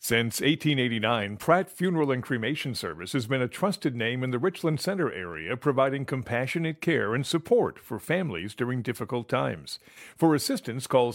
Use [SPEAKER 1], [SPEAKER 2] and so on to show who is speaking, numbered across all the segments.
[SPEAKER 1] Since 1889, Pratt Funeral and Cremation Service has been a trusted name in the Richland Center area, providing compassionate care and support for families during difficult times. For assistance, call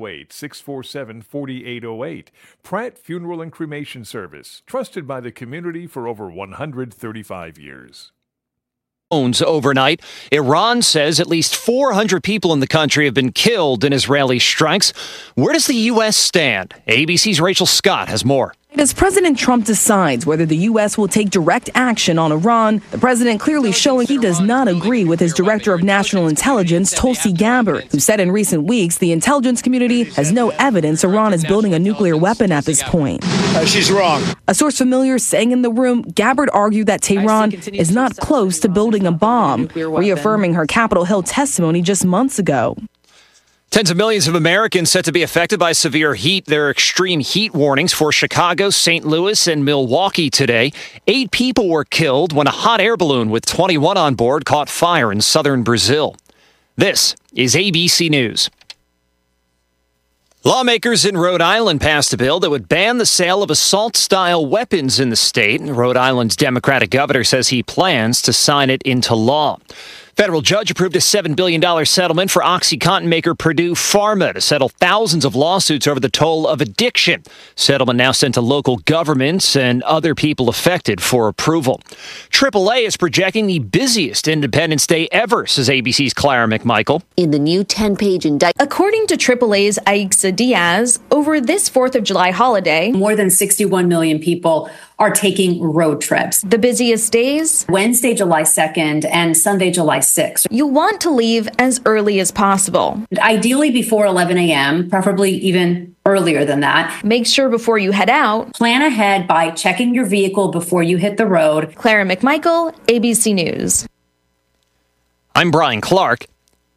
[SPEAKER 1] 608-647-4808. Pratt Funeral and Cremation Service, trusted by the community for over 135 years.
[SPEAKER 2] Overnight, Iran says at least 400 people in the country have been killed in Israeli strikes. Where does the U.S. stand? ABC's Rachel Scott has more.
[SPEAKER 3] As President Trump decides whether the U.S. will take direct action on Iran, the president clearly showing he does not agree with his Director of National Intelligence, Tulsi Gabbard, who said in recent weeks the intelligence community has no evidence Iran is building a nuclear weapon at this point.
[SPEAKER 4] She's wrong.
[SPEAKER 3] A source familiar saying in the room, Gabbard argued that Tehran is not close to building a bomb, reaffirming her Capitol Hill testimony just months ago.
[SPEAKER 2] Tens of millions of Americans set to be affected by severe heat. There are extreme heat warnings for Chicago, St. Louis, and Milwaukee today. 8 people were killed when a hot air balloon with 21 on board caught fire in southern Brazil. This is ABC News. Lawmakers in Rhode Island passed a bill that would ban the sale of assault-style weapons in the state. Rhode Island's Democratic governor says he plans to sign it into law. Federal judge approved a $7 billion settlement for OxyContin maker Purdue Pharma to settle thousands of lawsuits over the toll of addiction. Settlement now sent to local governments and other people affected for approval. AAA is projecting the busiest Independence Day ever, says ABC's Clara McMichael.
[SPEAKER 5] In the new 10-page indictment.
[SPEAKER 6] According to AAA's Aixa Diaz, over this 4th of July holiday,
[SPEAKER 7] more than 61 million people are taking road trips.
[SPEAKER 6] The busiest days?
[SPEAKER 7] Wednesday, July 2nd and Sunday, July 6th.
[SPEAKER 6] You'll want to leave as early as possible.
[SPEAKER 7] Ideally before 11 a.m., preferably even earlier than that.
[SPEAKER 6] Make sure before you head out.
[SPEAKER 7] Plan ahead by checking your vehicle before you hit the road.
[SPEAKER 6] Clara McMichael, ABC News.
[SPEAKER 2] I'm Brian Clark,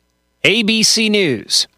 [SPEAKER 2] ABC News.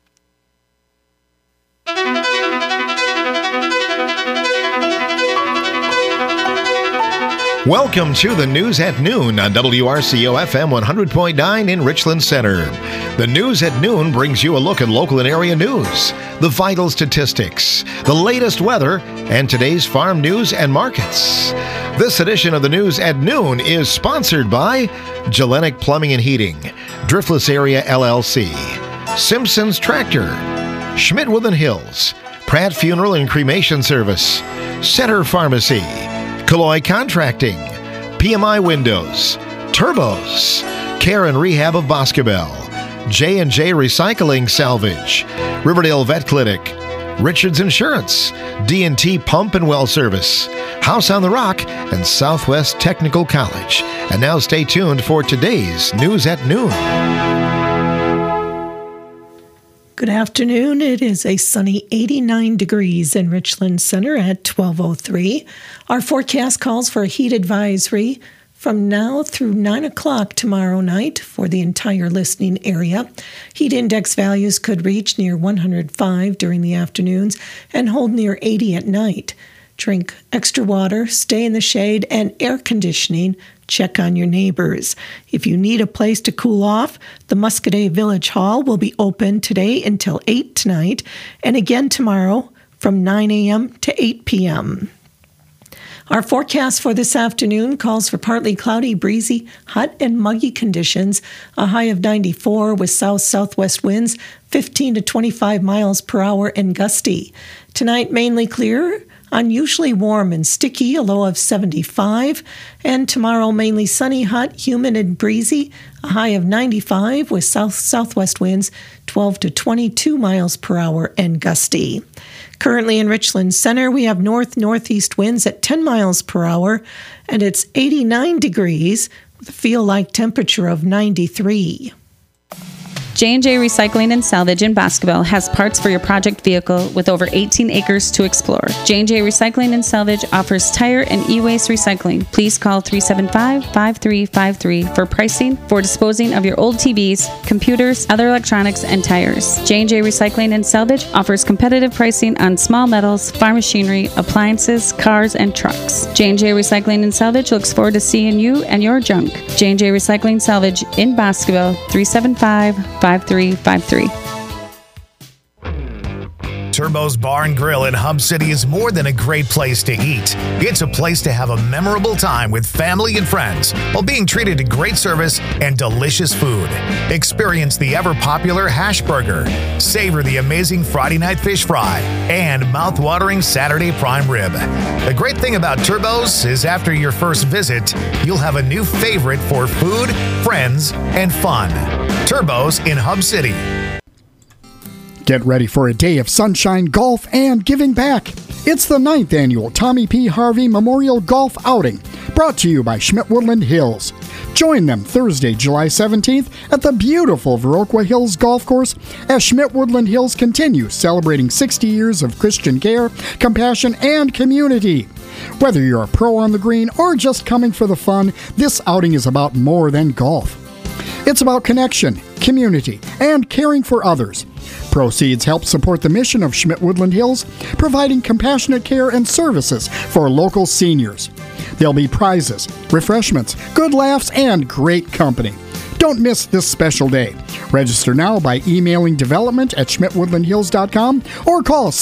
[SPEAKER 8] Welcome to the News at Noon on WRCO FM 100.9 in Richland Center. The News at Noon brings you a look at local and area news, the vital statistics, the latest weather, and today's farm news and markets. This edition of the News at Noon is sponsored by Gellenic Plumbing and Heating, Driftless Area LLC, Simpson's Tractor, Schmidt Woodland Hills, Pratt Funeral and Cremation Service, Center Pharmacy, Calloy Contracting, PMI Windows, Turbos, Care and Rehab of Boscobel, J&J Recycling Salvage, Riverdale Vet Clinic, Richards Insurance, D&T Pump and Well Service, House on the Rock, and Southwest Technical College. And now stay tuned for today's News at Noon.
[SPEAKER 9] Good afternoon. It is a sunny 89 degrees in Richland Center at 12:03. Our forecast calls for a heat advisory from now through 9 o'clock tomorrow night for the entire listening area. Heat index values could reach near 105 during the afternoons and hold near 80 at night. Drink extra water, stay in the shade, and air conditioning. Check on your neighbors. If you need a place to cool off, the Muscadet Village Hall will be open today until 8 tonight, and again tomorrow from 9 a.m. to 8 p.m. Our forecast for this afternoon calls for partly cloudy, breezy, hot, and muggy conditions, a high of 94 with south-southwest winds 15 to 25 miles per hour and gusty. Tonight, mainly clear, unusually warm and sticky, a low of 75. And tomorrow, mainly sunny, hot, humid, and breezy, a high of 95 with south-southwest winds 12 to 22 miles per hour and gusty. Currently in Richland Center, we have north-northeast winds at 10 miles per hour, and it's 89 degrees with a feel-like temperature of 93.
[SPEAKER 10] J&J Recycling and Salvage in Boscobel has parts for your project vehicle with over 18 acres to explore. J&J Recycling and Salvage offers tire and e-waste recycling. Please call 375-5353 for pricing for disposing of your old TVs, computers, other electronics, and tires. J&J Recycling and Salvage offers competitive pricing on small metals, farm machinery, appliances, cars, and trucks. J&J Recycling and Salvage looks forward to seeing you and your junk. J&J Recycling Salvage in Boscobel, 375-5353.
[SPEAKER 4] Turbo's Bar and Grill in Hub City is more than a great place to eat. It's a place to have a memorable time with family and friends while being treated to great service and delicious food. Experience the ever-popular hash burger, savor the amazing Friday night fish fry, and mouth-watering Saturday prime rib. The great thing about Turbo's is after your first visit, you'll have a new favorite for food, friends, and fun. Turbo's in Hub City.
[SPEAKER 11] Get ready for a day of sunshine, golf, and giving back. It's the 9th annual Tommy P. Harvey Memorial Golf Outing, brought to you by Schmidt-Woodland Hills. Join them Thursday, July 17th at the beautiful Viroqua Hills Golf Course as Schmidt-Woodland Hills continues celebrating 60 years of Christian care, compassion, and community. Whether you're a pro on the green or just coming for the fun, this outing is about more than golf. It's about connection, community, and caring for others. Proceeds help support the mission of Schmidt-Woodland Hills, providing compassionate care and services for local seniors. There'll be prizes, refreshments, good laughs, and great company. Don't miss this special day. Register now by emailing development@schmidtwoodlandhills.com or call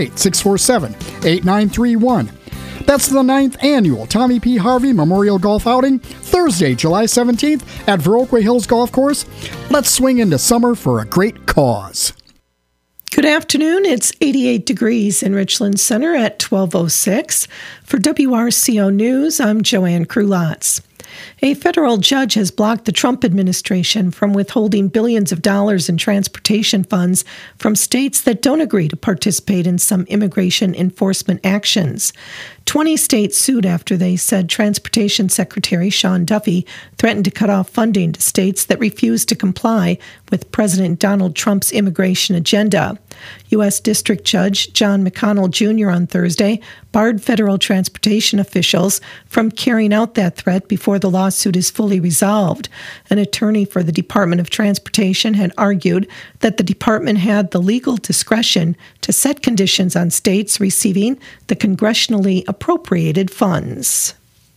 [SPEAKER 11] 608-647-8931. That's the 9th annual Tommy P. Harvey Memorial Golf Outing, Thursday, July 17th at Viroqua Hills Golf Course. Let's swing into summer for a great cause.
[SPEAKER 9] Good afternoon. It's 88 degrees in Richland Center at 12:06. For WRCO News, I'm Joanne Krulotz. A federal judge has blocked the Trump administration from withholding billions of dollars in transportation funds from states that don't agree to participate in some immigration enforcement actions. 20 states sued after they said Transportation Secretary Sean Duffy threatened to cut off funding to states that refused to comply with President Donald Trump's immigration agenda. U.S. District Judge John McConnell Jr. on Thursday barred federal transportation officials from carrying out that threat before the lawsuit is fully resolved. An attorney for the Department of Transportation had argued that the department had the legal discretion to set conditions on states receiving the congressionally appropriated funds.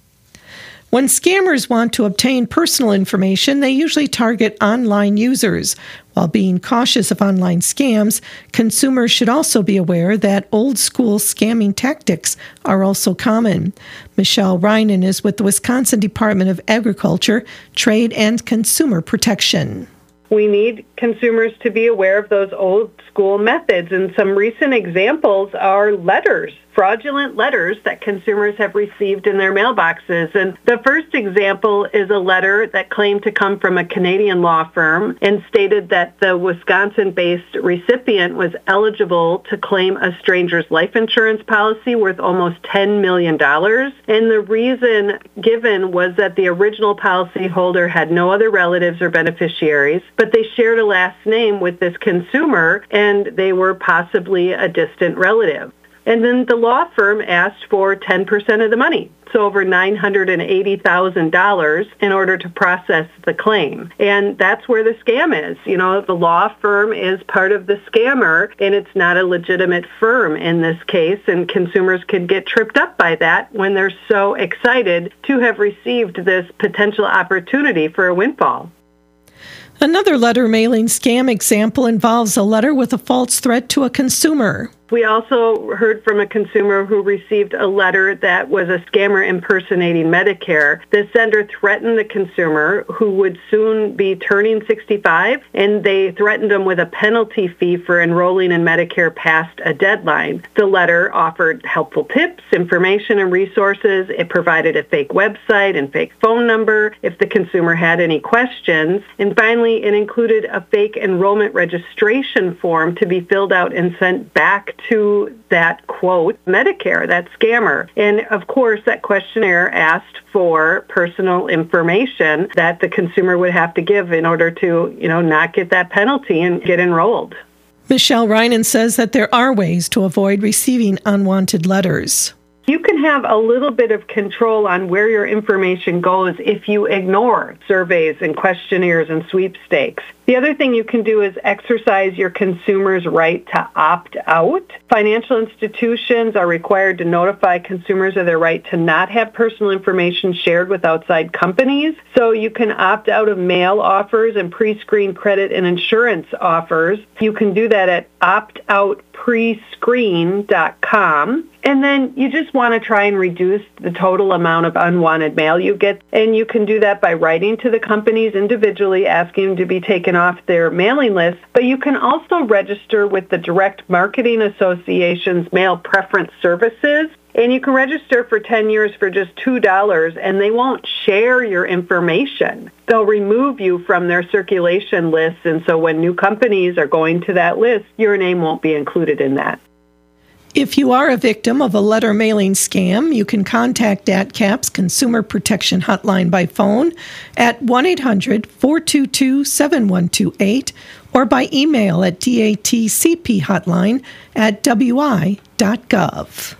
[SPEAKER 9] When scammers want to obtain personal information, they usually target online users. While being cautious of online scams, consumers should also be aware that old-school scamming tactics are also common. Michelle Reinen is with the Wisconsin Department of Agriculture, Trade, and Consumer Protection.
[SPEAKER 12] We need consumers to be aware of those old-school methods, and some recent examples are letters. Fraudulent letters that consumers have received in their mailboxes. And the first example is a letter that claimed to come from a Canadian law firm and stated that the Wisconsin-based recipient was eligible to claim a stranger's life insurance policy worth almost $10 million. And the reason given was that the original policyholder had no other relatives or beneficiaries, but they shared a last name with this consumer and they were possibly a distant relative. And then the law firm asked for 10% of the money, so over $980,000 in order to process the claim. And that's where the scam is. You know, the law firm is part of the scammer, and it's not a legitimate firm in this case, and consumers could get tripped up by that when they're so excited to have received this potential opportunity for a windfall.
[SPEAKER 9] Another letter mailing scam example involves a letter with a false threat to a consumer.
[SPEAKER 12] We also heard from a consumer who received a letter that was a scammer impersonating Medicare. The sender threatened the consumer, who would soon be turning 65, and they threatened them with a penalty fee for enrolling in Medicare past a deadline. The letter offered helpful tips, information, and resources. It provided a fake website and fake phone number if the consumer had any questions. And finally, it included a fake enrollment registration form to be filled out and sent back to that, quote, Medicare, that scammer. And of course, that questionnaire asked for personal information that the consumer would have to give in order to, not get that penalty and get enrolled.
[SPEAKER 9] Michelle Reinen says that there are ways to avoid receiving unwanted letters.
[SPEAKER 12] You can have a little bit of control on where your information goes if you ignore surveys and questionnaires and sweepstakes. The other thing you can do is exercise your consumer's right to opt out. Financial institutions are required to notify consumers of their right to not have personal information shared with outside companies. So you can opt out of mail offers and pre-screened credit and insurance offers. You can do that at optoutpro.com. prescreen.com. And then you just want to try and reduce the total amount of unwanted mail you get. And you can do that by writing to the companies individually, asking them to be taken off their mailing list. But you can also register with the Direct Marketing Association's Mail Preference Services. And you can register for 10 years for just $2, and they won't share your information. They'll remove you from their circulation lists, and so when new companies are going to that list, your name won't be included in that.
[SPEAKER 9] If you are a victim of a letter mailing scam, you can contact DATCAP's Consumer Protection Hotline by phone at 1-800-422-7128 or by email at datcphotline@wi.gov.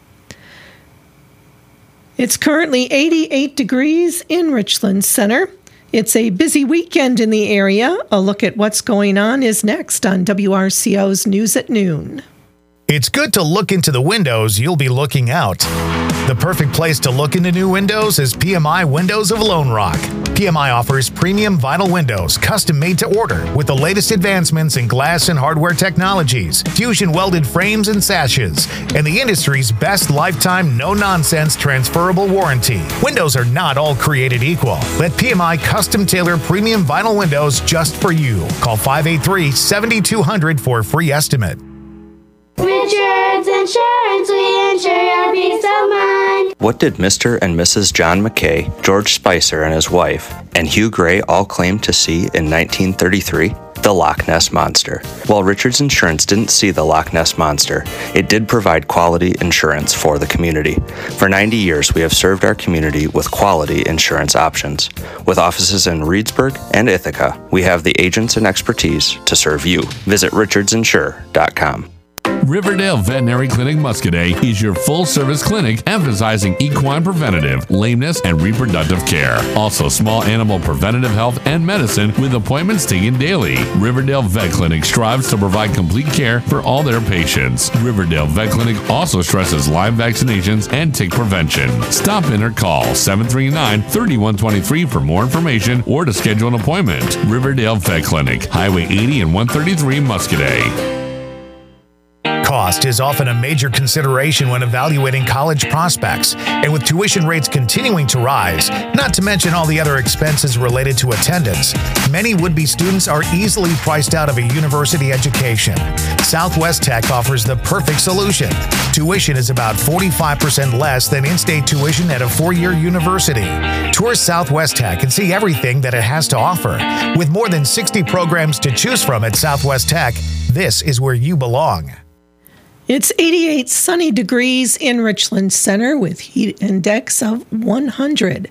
[SPEAKER 9] It's currently 88 degrees in Richland Center. It's a busy weekend in the area. A look at what's going on is next on WRCO's News at Noon.
[SPEAKER 4] It's good to look into the windows you'll be looking out. The perfect place to look into new windows is PMI Windows of Lone Rock. PMI offers premium vinyl windows, custom made to order, with the latest advancements in glass and hardware technologies, fusion welded frames and sashes, and the industry's best lifetime no-nonsense transferable warranty. Windows are not all created equal. Let PMI custom tailor premium vinyl windows just for you. Call 583-7200 for a free estimate.
[SPEAKER 13] Richards Insurance, we insure your peace of mind.
[SPEAKER 14] What did Mr. and Mrs. John McKay, George Spicer and his wife, and Hugh Gray all claim to see in 1933? The Loch Ness Monster. While Richards Insurance didn't see the Loch Ness Monster, it did provide quality insurance for the community. For 90 years, we have served our community with quality insurance options. With offices in Reedsburg and Ithaca, we have the agents and expertise to serve you. Visit richardsinsure.com.
[SPEAKER 15] Riverdale Veterinary Clinic Muscadet is your full-service clinic emphasizing equine preventative, lameness, and reproductive care. Also, small animal preventative health and medicine with appointments taken daily. Riverdale Vet Clinic strives to provide complete care for all their patients. Riverdale Vet Clinic also stresses Lyme vaccinations and tick prevention. Stop in or call 739-3123 for more information or to schedule an appointment. Riverdale Vet Clinic, Highway 80 and 133 Muscadet.
[SPEAKER 4] Cost is often a major consideration when evaluating college prospects, and with tuition rates continuing to rise, not to mention all the other expenses related to attendance, many would-be students are easily priced out of a university education. Southwest Tech offers the perfect solution. Tuition is about 45% less than in-state tuition at a four-year university. Tour Southwest Tech and see everything that it has to offer. With more than 60 programs to choose from at Southwest Tech, this is where you belong.
[SPEAKER 9] It's 88 sunny degrees in Richland Center with heat index of 100.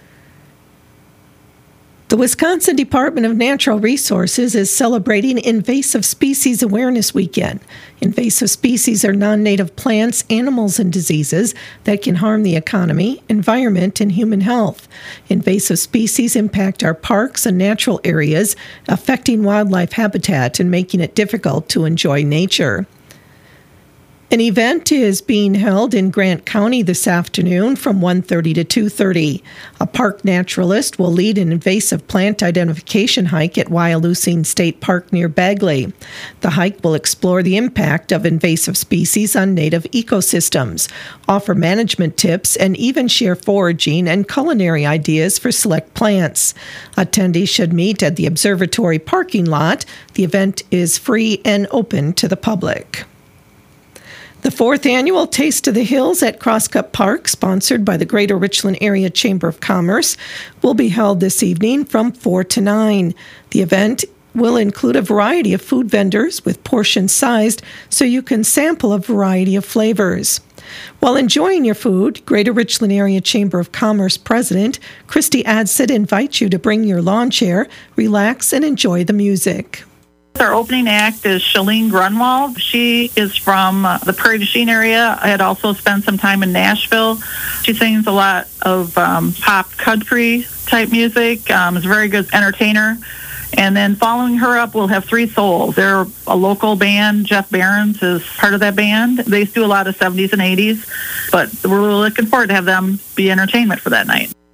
[SPEAKER 9] The Wisconsin Department of Natural Resources is celebrating Invasive Species Awareness Weekend. Invasive species are non-native plants, animals, and diseases that can harm the economy, environment, and human health. Invasive species impact our parks and natural areas, affecting wildlife habitat and making it difficult to enjoy nature. An event is being held in Grant County this afternoon from 1:30 to 2:30. A park naturalist will lead an invasive plant identification hike at Wyalusing State Park near Bagley. The hike will explore the impact of invasive species on native ecosystems, offer management tips, and even share foraging and culinary ideas for select plants. Attendees should meet at the observatory parking lot. The event is free and open to the public. The fourth annual Taste of the Hills at Crosscut Park, sponsored by the Greater Richland Area Chamber of Commerce, will be held this evening from 4 to 9. The event will include a variety of food vendors with portions sized so you can sample a variety of flavors. While enjoying your food, Greater Richland Area Chamber of Commerce President Christy Adsit invites you to bring your lawn chair, relax, and enjoy the music.
[SPEAKER 16] Our opening act is Shalene Grunwald. She is from the Prairie du Chien area. I had also spent some time in Nashville. She sings a lot of pop country type music, is a very good entertainer. And then following her up, we'll have Three Souls. They're a local band. Jeff Behrens is part of that band. They do a lot of 70s and 80s, but we're really looking forward to have them be entertainment for that night.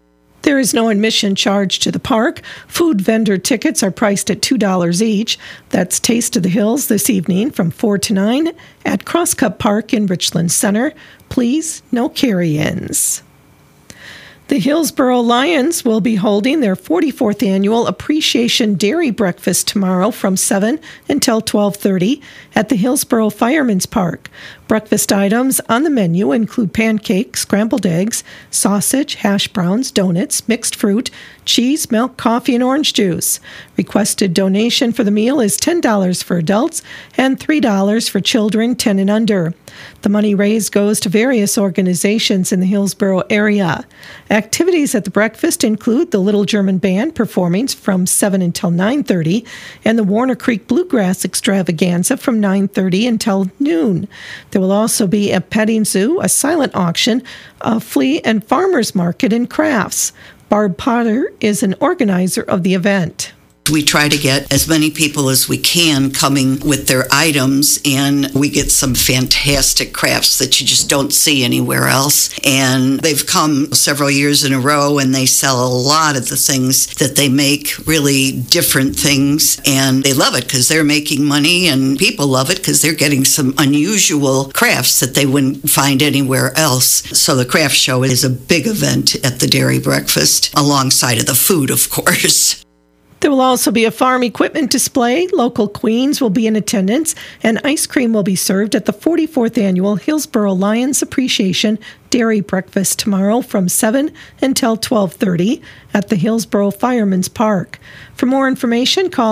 [SPEAKER 9] There is no admission charge to the park. Food vendor tickets are priced at $2 each. That's Taste of the Hills this evening from 4 to 9 at Crosscup Park in Richland Center. Please, no carry-ins. The Hillsboro Lions will be holding their 44th annual Appreciation Dairy Breakfast tomorrow from 7 until 12:30 at the Hillsboro Fireman's Park. Breakfast items on the menu include pancakes, scrambled eggs, sausage, hash browns, donuts, mixed fruit, cheese, milk, coffee, and orange juice. Requested donation for the meal is $10 for adults and $3 for children 10 and under. The money raised goes to various organizations in the Hillsboro area. Activities at the breakfast include the Little German Band performing from 7 until 9:30 and the Warner Creek Bluegrass Extravaganza from 9:30 until noon. There will also be a petting zoo, a silent auction, a flea and farmers market, and crafts. Barb Potter is an organizer of the event.
[SPEAKER 17] We try to get as many people as we can coming with their items, and we get some fantastic crafts that you just don't see anywhere else. And they've come several years in a row, and they sell a lot of the things that they make, really different things. And they love it because they're making money, and people love it because they're getting some unusual crafts that they wouldn't find anywhere else. So the craft show is a big event at the Dairy Breakfast, alongside of the food, of course.
[SPEAKER 9] There will also be a farm equipment display. Local queens will be in attendance, and ice cream will be served at the 44th Annual Hillsboro Lions Appreciation Dairy Breakfast tomorrow from 7 until 12:30 at the Hillsboro Fireman's Park. For more information, call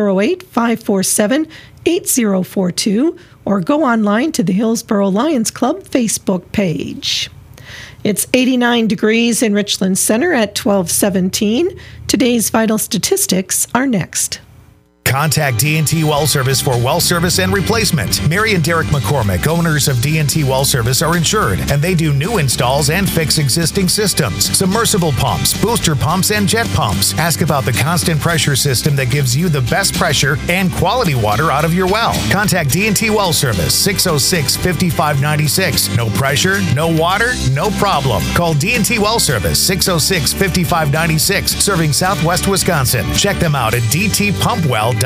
[SPEAKER 9] 608-547-8042 or go online to the Hillsboro Lions Club Facebook page. It's 89 degrees in Richland Center at 12:17. Today's vital statistics are next.
[SPEAKER 4] Contact D&T Well Service for well service and replacement. Mary and Derek McCormick, owners of D&T Well Service, are insured, and they do new installs and fix existing systems, submersible pumps, booster pumps, and jet pumps. Ask about the constant pressure system that gives you the best pressure and quality water out of your well. Contact D&T Well Service, 606-5596. No pressure, no water, no problem. Call D&T Well Service, 606-5596, serving Southwest Wisconsin. Check them out at dtpumpwell.com.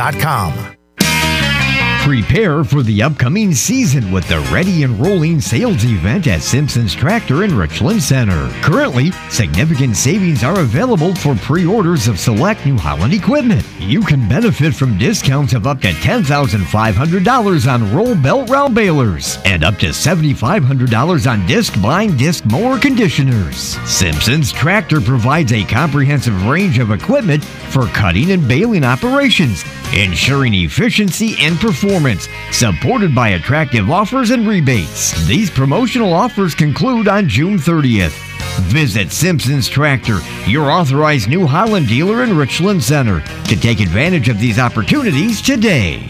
[SPEAKER 18] Prepare for the upcoming season with the Ready and Rolling sales event at Simpson's Tractor in Richland Center. Currently, significant savings are available for pre-orders of select New Holland equipment. You can benefit from discounts of up to $10,500 on roll belt round balers and up to $7,500 on disc bind disc mower conditioners. Simpson's Tractor provides a comprehensive range of equipment for cutting and baling operations, ensuring efficiency and performance, supported by attractive offers and rebates. These promotional offers conclude on June 30th. Visit Simpson's Tractor, your authorized New Holland dealer in Richland Center, to take advantage of these opportunities today.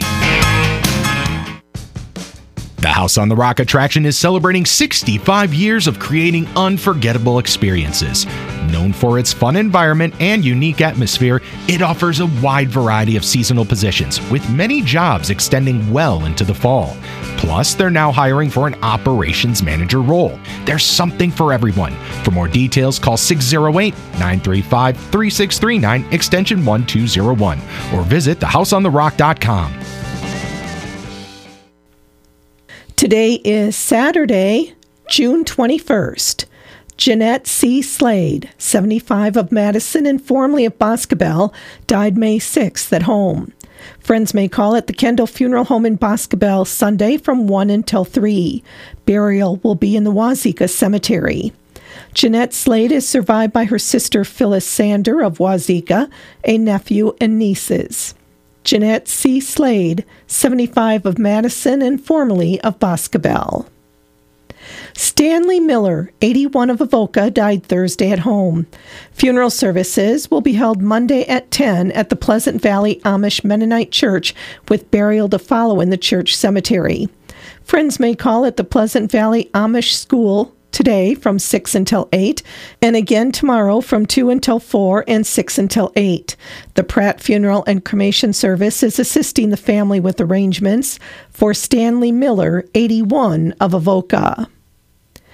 [SPEAKER 19] The House on the Rock attraction is celebrating 65 years of creating unforgettable experiences. Known for its fun environment and unique atmosphere, it offers a wide variety of seasonal positions, with many jobs extending well into the fall. Plus, they're now hiring for an operations manager role. There's something for everyone. For more details, call 608-935-3639, extension 1201, or visit thehouseontherock.com.
[SPEAKER 9] Today is Saturday, June 21st. Jeanette C. Slade, 75 of Madison and formerly of Boscobel, died May 6th at home. Friends may call at the Kendall Funeral Home in Boscobel Sunday from 1 until 3. Burial will be in the Wazeeka Cemetery. Jeanette Slade is survived by her sister Phyllis Sander of Wazeeka, a nephew and nieces. Jeanette C. Slade, 75 of Madison and formerly of Boscobel. Stanley Miller, 81 of Avoca, died Thursday at home. Funeral services will be held Monday at 10 at the Pleasant Valley Amish Mennonite Church, with burial to follow in the church cemetery. Friends may call at the Pleasant Valley Amish School today from 6 until 8, and again tomorrow from 2 until 4 and 6 until 8. The Pratt Funeral and Cremation Service is assisting the family with arrangements for Stanley Miller, 81 of Avoca.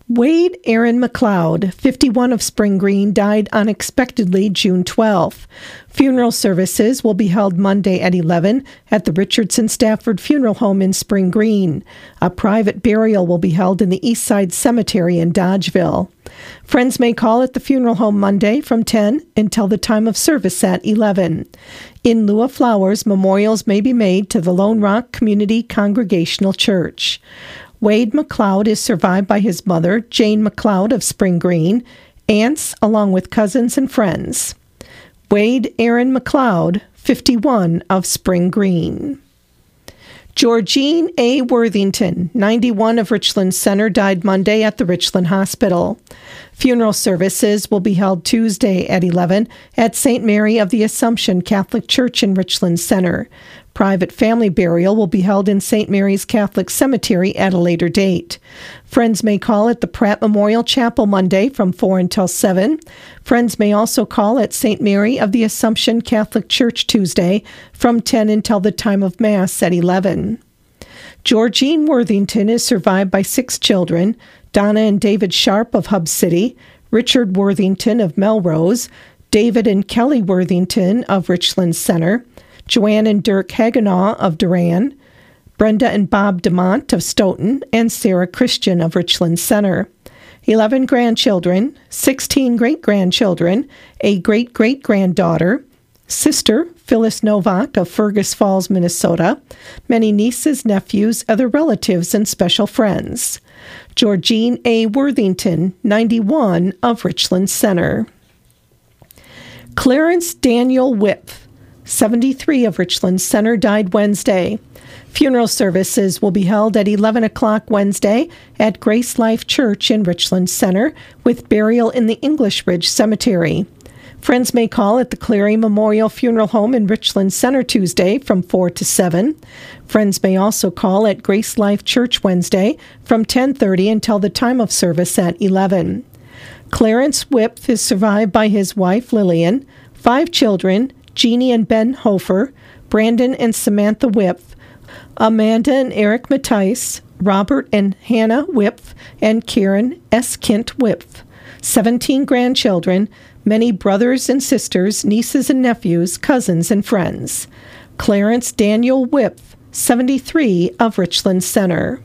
[SPEAKER 9] Wade Aaron McLeod, 51 of Spring Green, died unexpectedly June 12th. Funeral services will be held Monday at 11 at the Richardson Stafford Funeral Home in Spring Green. A private burial will be held in the Eastside Cemetery in Dodgeville. Friends may call at the funeral home Monday from 10 until the time of service at 11. In lieu of flowers, memorials may be made to the Lone Rock Community Congregational Church. Wade McLeod is survived by his mother, Jane McLeod of Spring Green, aunts, along with cousins and friends. Wade Aaron McLeod, 51 of Spring Green. Georgine A. Worthington, 91 of Richland Center, died Monday at the Richland Hospital. Funeral services will be held Tuesday at 11 at St. Mary of the Assumption Catholic Church in Richland Center. Private family burial will be held in St. Mary's Catholic Cemetery at a later date. Friends may call at the Pratt Memorial Chapel Monday from 4 until 7. Friends may also call at St. Mary of the Assumption Catholic Church Tuesday from 10 until the time of Mass at 11. Georgine Worthington is survived by 6 children: Donna and David Sharp of Hub City, Richard Worthington of Melrose, David and Kelly Worthington of Richland Center, Joanne and Dirk Hagenaw of Duran, Brenda and Bob DeMont of Stoughton, and Sarah Christian of Richland Center. 11 grandchildren, 16 great-grandchildren, a great-great-granddaughter, sister Phyllis Novak of Fergus Falls, Minnesota, many nieces, nephews, other relatives, and special friends. Georgine A. Worthington, 91 of Richland Center. Clarence Daniel Whipf, 73 of Richland Center, died Wednesday. Funeral services will be held at 11 o'clock Wednesday at Grace Life Church in Richland Center, with burial in the English Ridge Cemetery. Friends may call at the Cleary Memorial Funeral Home in Richland Center Tuesday from 4 to 7. Friends may also call at Grace Life Church Wednesday from 10:30 until the time of service at 11. Clarence Whipf is survived by his wife Lillian, 5 children, Jeannie and Ben Hofer, Brandon and Samantha Whipf, Amanda and Eric Mattice, Robert and Hannah Whipf, and Karen S. Kint Whipf. 17 grandchildren, many brothers and sisters, nieces and nephews, cousins and friends. Clarence Daniel Whipf, 73 of Richland Center.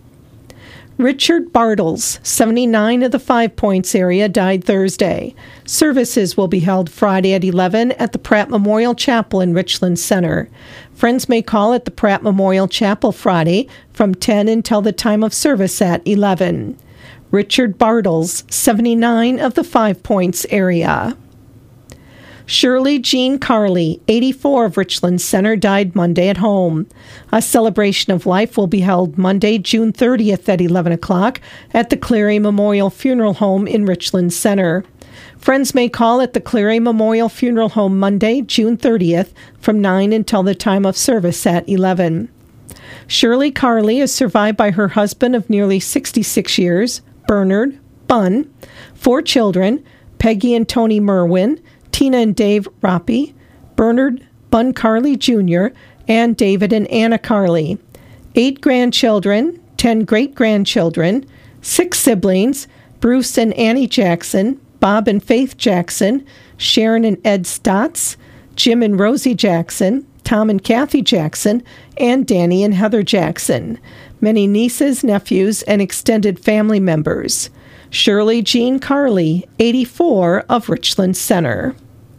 [SPEAKER 9] Richard Bartles, 79 of the Five Points area, died Thursday. Services will be held Friday at 11 at the Pratt Memorial Chapel in Richland Center. Friends may call at the Pratt Memorial Chapel Friday from 10 until the time of service at 11. Richard Bartles, 79 of the Five Points area. Shirley Jean Carley, 84 of Richland Center, died Monday at home. A celebration of life will be held Monday, June 30th at 11 o'clock at the Cleary Memorial Funeral Home in Richland Center. Friends may call at the Cleary Memorial Funeral Home Monday, June 30th from 9 until the time of service at 11. Shirley Carley is survived by her husband of nearly 66 years, Bernard Bunn, 4 children, Peggy and Tony Merwin, Tina and Dave Roppy, Bernard Bunn Carley Jr., and David and Anna Carley. 8 grandchildren, 10 great-grandchildren, 6 siblings, Bruce and Annie Jackson, Bob and Faith Jackson, Sharon and Ed Stotts, Jim and Rosie Jackson, Tom and Kathy Jackson, and Danny and Heather Jackson. Many nieces, nephews, and extended family members. Shirley Jean Carley, 84 of Richland Center.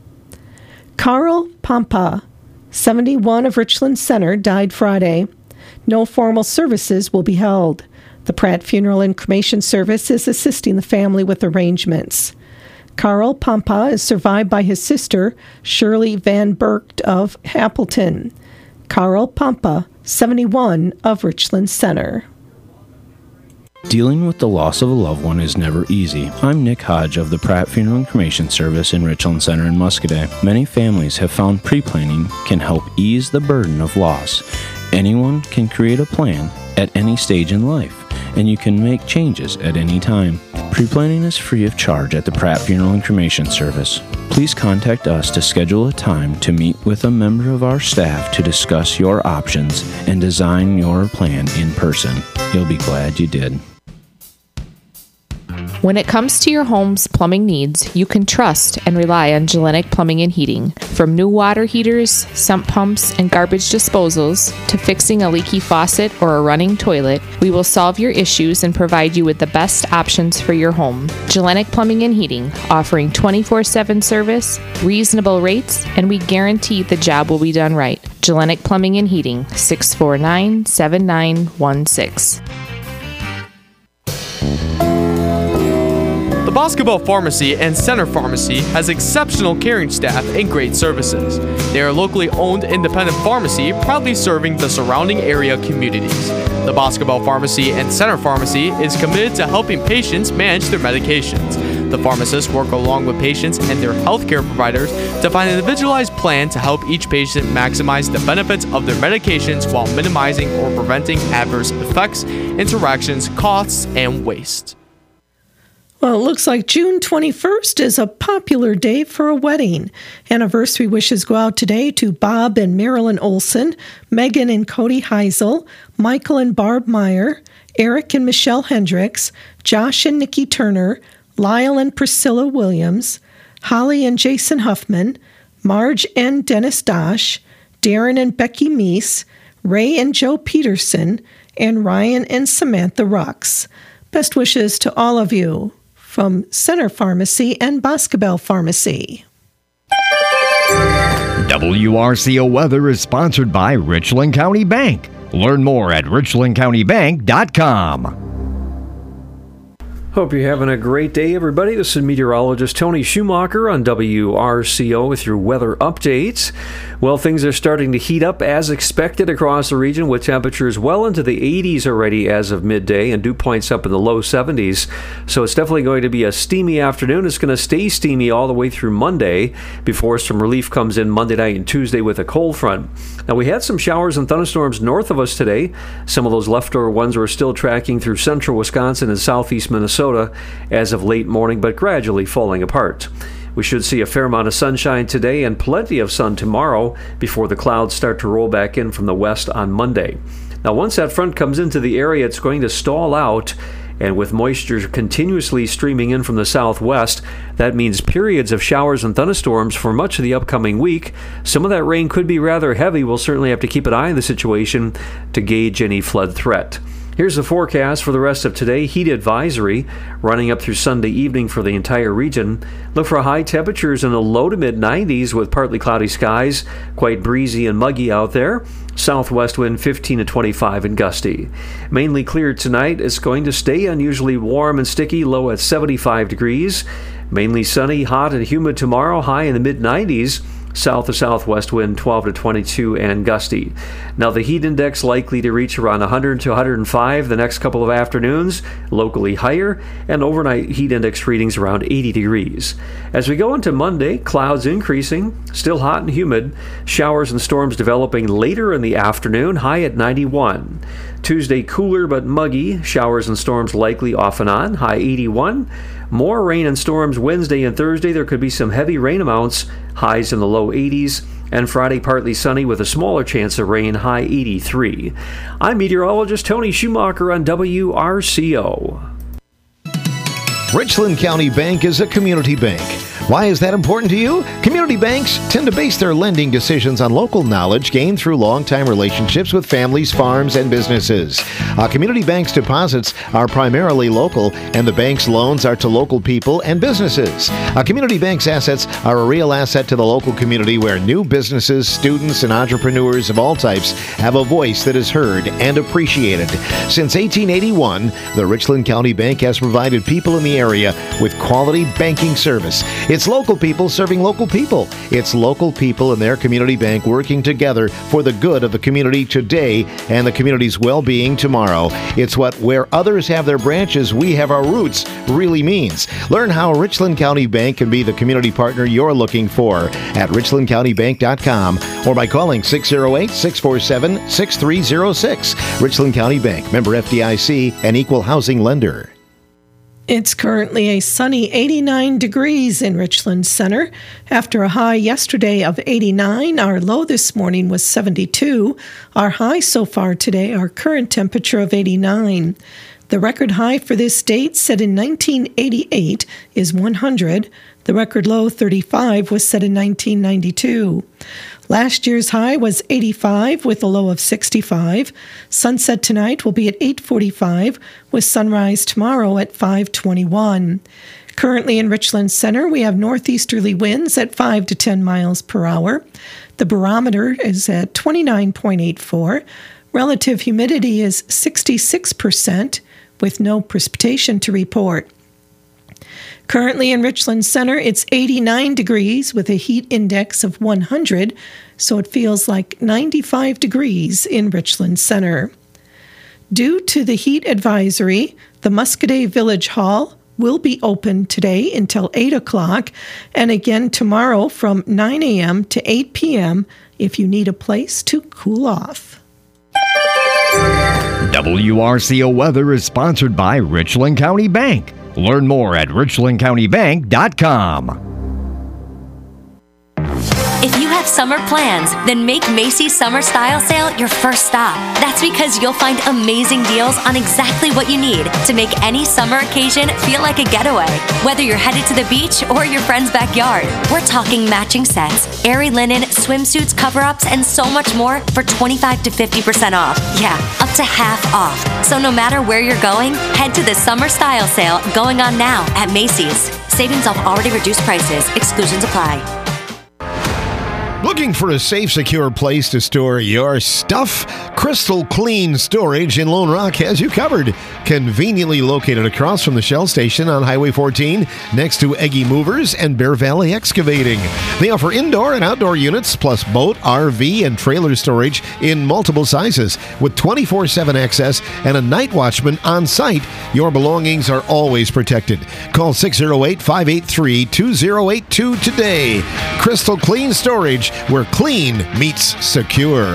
[SPEAKER 9] Carl Pampa, 71 of Richland Center, died Friday. No formal services will be held. The Pratt Funeral and Cremation Service is assisting the family with arrangements. Carl Pampa is survived by his sister, Shirley Van Burkt of Appleton. Carl Pampa, 71 of Richland Center.
[SPEAKER 20] Dealing with the loss of a loved one is never easy. I'm Nick Hodge of the Pratt Funeral and Cremation Service in Richland Center in Muscoda. Many families have found pre-planning can help ease the burden of loss. Anyone can create a plan at any stage in life, and you can make changes at any time. Pre-planning is free of charge at the Pratt Funeral and Cremation Service. Please contact us to schedule a time to meet with a member of our staff to discuss your options and design your plan in person. You'll be glad you did.
[SPEAKER 21] When it comes to your home's plumbing needs, you can trust and rely on Gellenic Plumbing and Heating. From new water heaters, sump pumps, and garbage disposals, to fixing a leaky faucet or a running toilet, we will solve your issues and provide you with the best options for your home. Gellenic Plumbing and Heating, offering 24/7 service, reasonable rates, and we guarantee the job will be done right. Gellenic Plumbing and Heating, 649-7916.
[SPEAKER 22] The Boscobel Pharmacy and Center Pharmacy has exceptional caring staff and great services. They are a locally owned independent pharmacy proudly serving the surrounding area communities. The Boscobel Pharmacy and Center Pharmacy is committed to helping patients manage their medications. The pharmacists work along with patients and their healthcare providers to find an individualized plan to help each patient maximize the benefits of their medications while minimizing or preventing adverse effects, interactions, costs, and waste.
[SPEAKER 9] Well, it looks like June 21st is a popular day for a wedding. Anniversary wishes go out today to Bob and Marilyn Olson, Megan and Cody Heisel, Michael and Barb Meyer, Eric and Michelle Hendricks, Josh and Nikki Turner, Lyle and Priscilla Williams, Holly and Jason Huffman, Marge and Dennis Dosh, Darren and Becky Meese, Ray and Joe Peterson, and Ryan and Samantha Rux. Best wishes to all of you from Center Pharmacy and Boscobel Pharmacy.
[SPEAKER 18] WRCO Weather is sponsored by Richland County Bank. Learn more at richlandcountybank.com.
[SPEAKER 23] Hope you're having a great day, everybody. This is meteorologist Tony Schumacher on WRCO with your weather updates. Well, things are starting to heat up as expected across the region, with temperatures well into the 80s already as of midday and dew points up in the low 70s. So it's definitely going to be a steamy afternoon. It's going to stay steamy all the way through Monday before some relief comes in Monday night and Tuesday with a cold front. Now, we had some showers and thunderstorms north of us today. Some of those leftover ones were still tracking through central Wisconsin and southeast Minnesota as of late morning, but gradually falling apart. We should see a fair amount of sunshine today and plenty of sun tomorrow before the clouds start to roll back in from the west on Monday. Now, once that front comes into the area, it's going to stall out, and with moisture continuously streaming in from the southwest, that means periods of showers and thunderstorms for much of the upcoming week. Some of that rain could be rather heavy. We'll certainly have to keep an eye on the situation to gauge any flood threat. Here's the forecast for the rest of today. Heat advisory running up through Sunday evening for the entire region. Look for high temperatures in the low to mid 90s with partly cloudy skies, quite breezy and muggy out there. Southwest wind 15 to 25 and gusty. Mainly clear tonight. It's going to stay unusually warm and sticky, low at 75 degrees. Mainly sunny, hot and humid tomorrow, high in the mid 90s. South to southwest wind 12 to 22 and gusty. Now the heat index likely to reach around 100 to 105 the next couple of afternoons, locally higher, and overnight heat index readings around 80 degrees. As we go into Monday, clouds increasing, still hot and humid, showers and storms developing later in the afternoon, high at 91. Tuesday cooler but muggy, showers and storms likely off and on, high 81. More rain and storms Wednesday and Thursday. There could be some heavy rain amounts, highs in the low 80s. And Friday partly sunny with a smaller chance of rain, high 83. I'm meteorologist Tony Schumacher on WRCO.
[SPEAKER 8] Richland County Bank is a community bank. Why is that important to you? Community banks tend to base their lending decisions on local knowledge gained through long-time relationships with families, farms, and businesses. A community bank's deposits are primarily local, and the bank's loans are to local people and businesses. A community bank's assets are a real asset to the local community where new businesses, students, and entrepreneurs of all types have a voice that is heard and appreciated. Since 1881, the Richland County Bank has provided people in the area with quality banking service. It's local people serving local people. It's local people and their community bank working together for the good of the community today and the community's well-being tomorrow. It's what where others have their branches, we have our roots really means. Learn how Richland County Bank can be the community partner you're looking for at richlandcountybank.com or by calling 608-647-6306. Richland County Bank, member FDIC, and equal housing lender.
[SPEAKER 9] It's currently a sunny 89 degrees in Richland Center. After a high yesterday of 89, our low this morning was 72. Our high so far today, our current temperature of 89. The record high for this state, set in 1988, is 100. The record low, 35, was set in 1992. Last year's high was 85 with a low of 65. Sunset tonight will be at 8:45 with sunrise tomorrow at 5:21. Currently in Richland Center, we have northeasterly winds at 5 to 10 miles per hour. The barometer is at 29.84. Relative humidity is 66% with no precipitation to report. Currently in Richland Center, it's 89 degrees with a heat index of 100, so it feels like 95 degrees in Richland Center. Due to the heat advisory, the Muscadet Village Hall will be open today until 8 o'clock and again tomorrow from 9 a.m. to 8 p.m. if you need a place to cool off.
[SPEAKER 18] WRCO Weather is sponsored by Richland County Bank. Learn more at richlandcountybank.com.
[SPEAKER 1] If you have summer plans, then make Macy's Summer Style Sale your first stop. That's because you'll find amazing deals on exactly what you need to make any summer occasion feel like a getaway. Whether you're headed to the beach or your friend's backyard, we're talking matching sets, airy linen, swimsuits, cover-ups, and so much more for 25 to 50% off. Yeah, up to half off. So no matter where you're going, head to the Summer Style Sale going on now at Macy's. Savings off already reduced prices. Exclusions apply.
[SPEAKER 8] Looking for a safe, secure place to store your stuff? Crystal Clean Storage in Lone Rock has you covered. Conveniently located across from the Shell Station on Highway 14, next to Eggy Movers and Bear Valley Excavating. They offer indoor and outdoor units, plus boat, RV, and trailer storage in multiple sizes. With 24/7 access and a night watchman on site, your belongings are always protected. Call 608-583-2082 today. Crystal Clean Storage, where clean meets secure.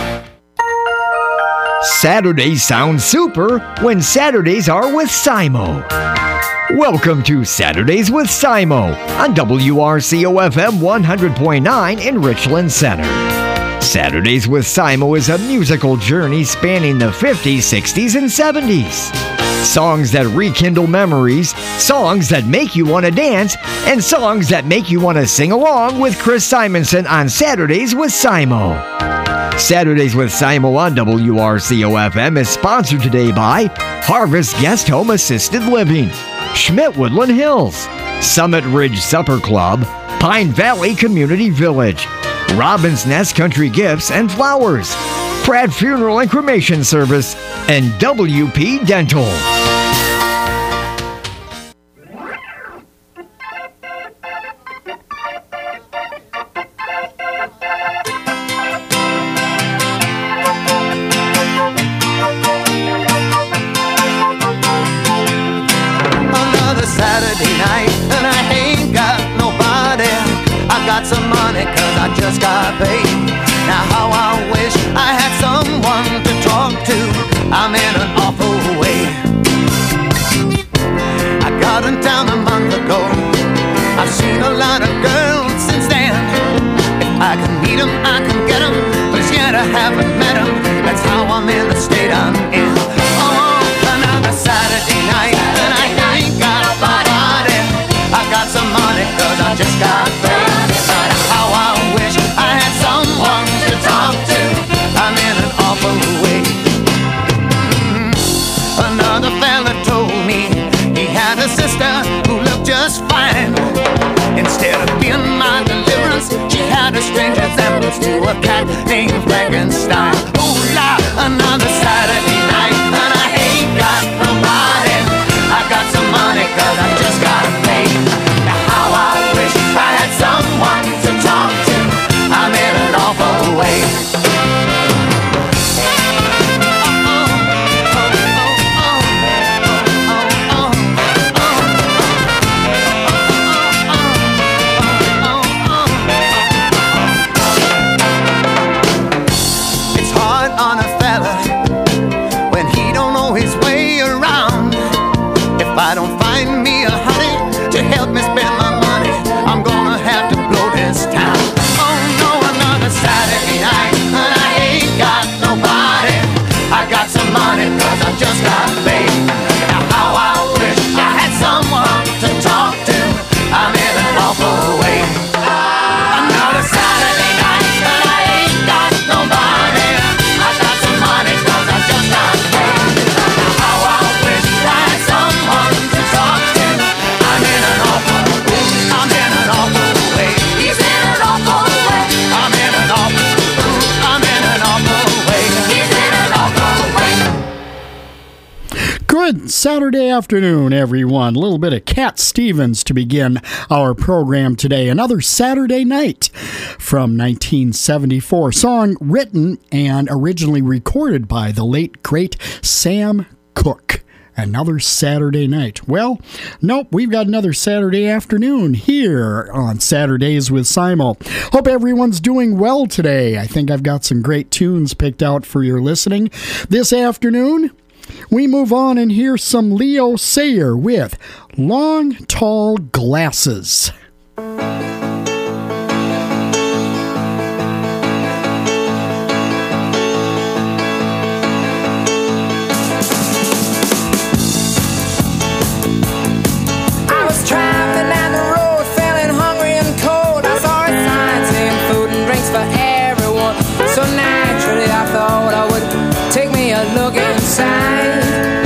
[SPEAKER 18] Saturdays sound super when Saturdays are with Simo. Welcome to Saturdays with Simo on WRCO FM 100.9 in Richland Center. Saturdays with Simo is a musical journey spanning the 50s, 60s, and 70s. Songs that rekindle memories, songs that make you want to dance, and songs that make you want to sing along with Chris Simonson on Saturdays with Simo. Saturdays with Simo on WRCO FM is sponsored today by Harvest Guest Home Assisted Living, Schmidt Woodland Hills, Summit Ridge Supper Club, Pine Valley Community Village, Robin's Nest Country Gifts and Flowers, Pratt Funeral and Cremation Service, and WP Dental.
[SPEAKER 3] Another Saturday night and I ain't got nobody. I got some money 'cause I just got paid. Now how I wish I had someone to talk to. I'm in an awful way. I got in town a month ago. I've seen a lot of girls since then. If I can meet them, I can get them, but yet I haven't met them. That's how I'm in the state I'm in. Oh, another Saturday night and I ain't got nobody. I got some money 'cause I just got paid. But how I wish I had someone to talk to. I'm in an awful way. Another fella told me he had a sister who looked just fine. Instead of being my deliverance, she had a strange resemblance to a cat named Frankenstein. Ooh la, another Saturday night and I ain't got nobody. I got some money 'cause I just got paid. Now how I wish I had someone to talk to. I'm in an awful way. It's hard on a fella when he don't know his way around. If I don't find me a honey to help me spend my money, I'm gonna have to blow this town. Oh no, another Saturday night and I ain't got nobody. I got some money 'cause I just got paid.
[SPEAKER 11] Good Saturday afternoon, everyone. A little bit of Cat Stevens to begin our program today. Another Saturday Night from 1974. Song written and originally recorded by the late, great Sam Cooke. Another Saturday night. Well, nope, we've got another Saturday afternoon here on Saturdays with Simo. Hope everyone's doing well today. I think I've got some great tunes picked out for your listening. This afternoon, we move on and hear some Leo Sayer with Long Tall Glasses.
[SPEAKER 5] Look inside.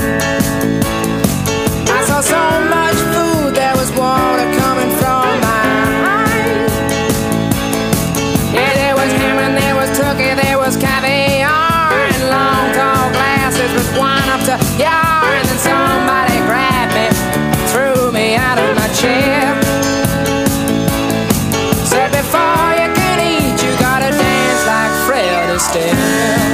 [SPEAKER 5] I saw so much food, there was water coming from my eye. Yeah, there was ham and there was turkey, there was caviar, and long tall glasses with wine up to yar. And then somebody grabbed me, threw me out of my chair. Said before you can eat, you gotta dance like Fred Astaire.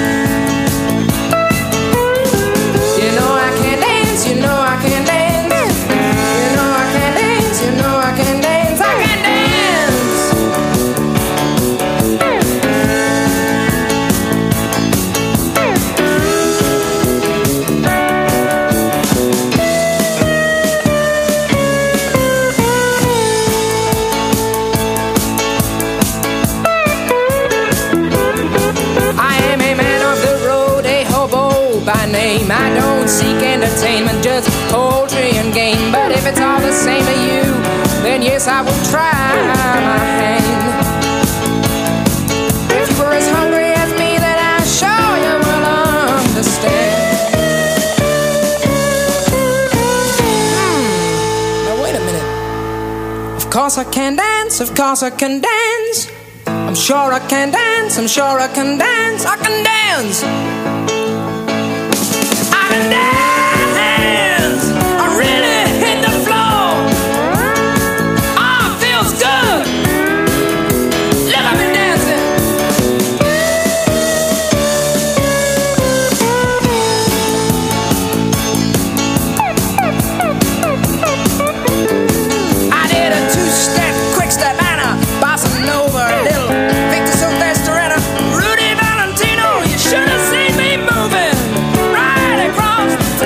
[SPEAKER 5] I don't seek entertainment, just poultry and game. But if it's all the same to you, then yes, I will try my hand. If you were as hungry as me, then I'm sure you will understand. Now wait a minute. Of course I can dance, of course I can dance. I'm sure I can dance, I'm sure I can dance. I can dance. Dance. I really hit the floor. Oh, it feels good. Look at me dancing. I did a two-step, quick step, and a bossa nova, a little Victor Sylvester and a Rudy Valentino. You should have seen me moving right across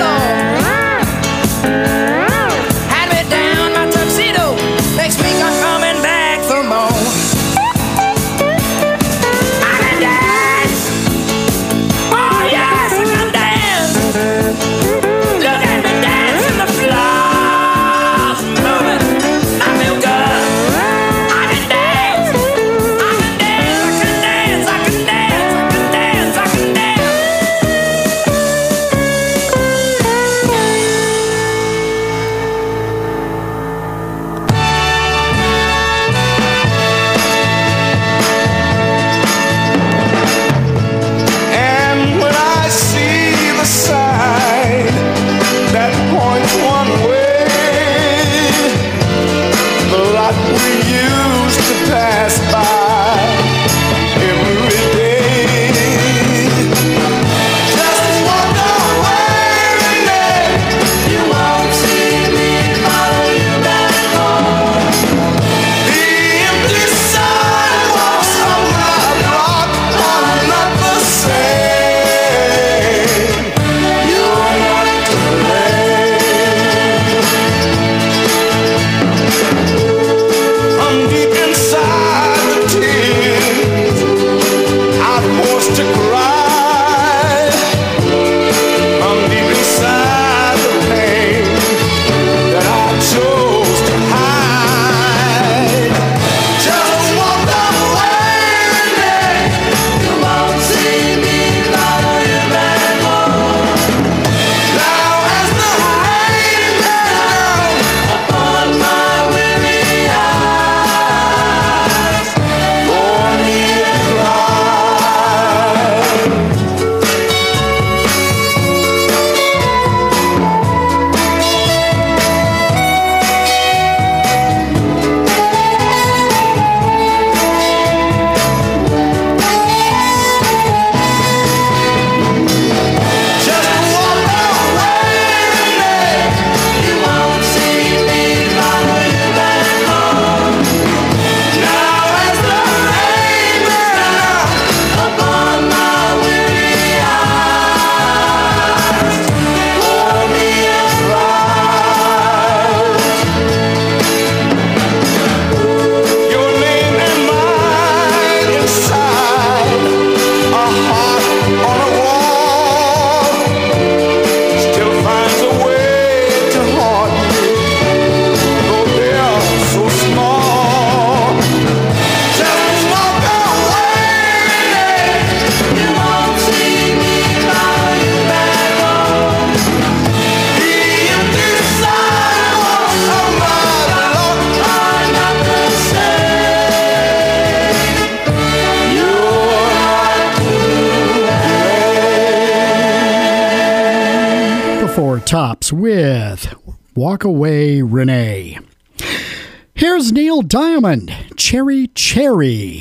[SPEAKER 11] Tops with Walk Away Renee. Here's Neil Diamond, Cherry Cherry.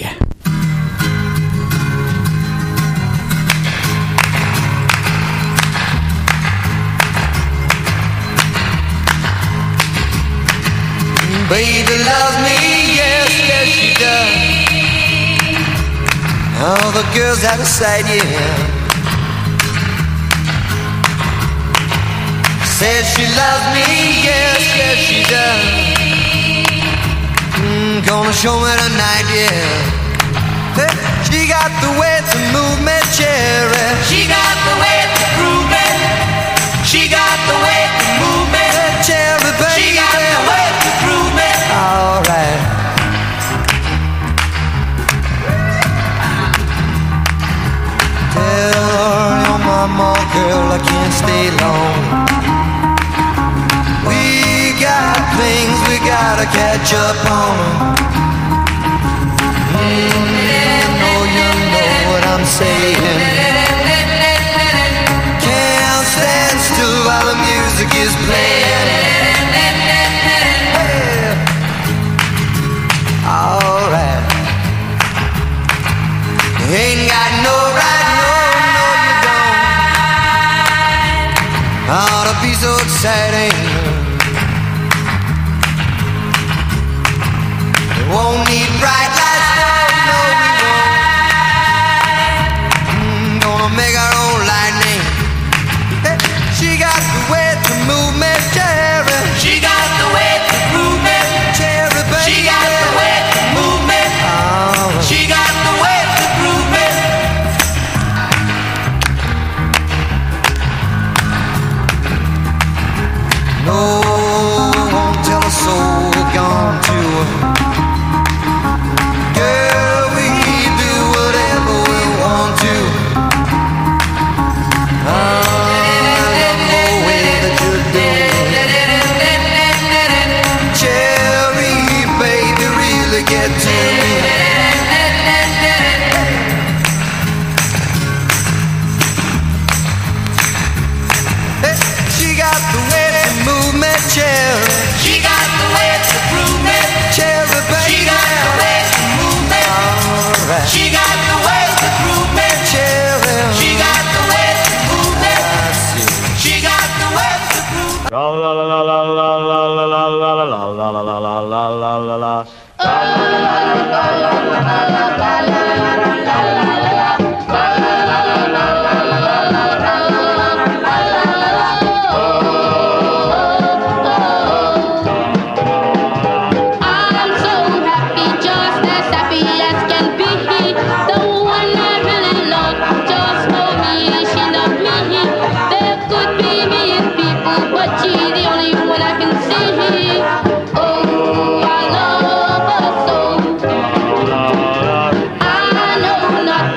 [SPEAKER 3] Baby loves me, yes, yes she does. All the girls out of sight, yeah. Says she loves me, yes, yes she does. Gonna show me tonight, yeah. Hey, she got the way to move me, cherry. She got the way to prove me. She got the way to move me, cherry, baby. She got the way to prove me. Alright. Tell your mama, girl, I can't stay long. We got things we gotta catch up on. You know what I'm saying. Can't stand still while the music is playing. Hey. Alright. You ain't got no right, no, you don't. Ought to be so exciting. You won't need bright lights, no, we won't. Gonna make our own lightning. Hey, she got the way to move me, cherry. She got the way to move me, cherry, baby. She got the way to move me. Oh. She got the way to prove me. No, I won't tell a soul gone to her. Girl, we do whatever we want to. I love the way that you're doing. Cherry, baby, really get to me. Hey, she got the way to move me, cherry. She got the way to prove me, cherry, baby. She got the way to move me. Right. She got the way to prove me, cherry. She got the way to move me. She got the way to prove me. La la la la la la la la la la la la la la la la.
[SPEAKER 13] I know not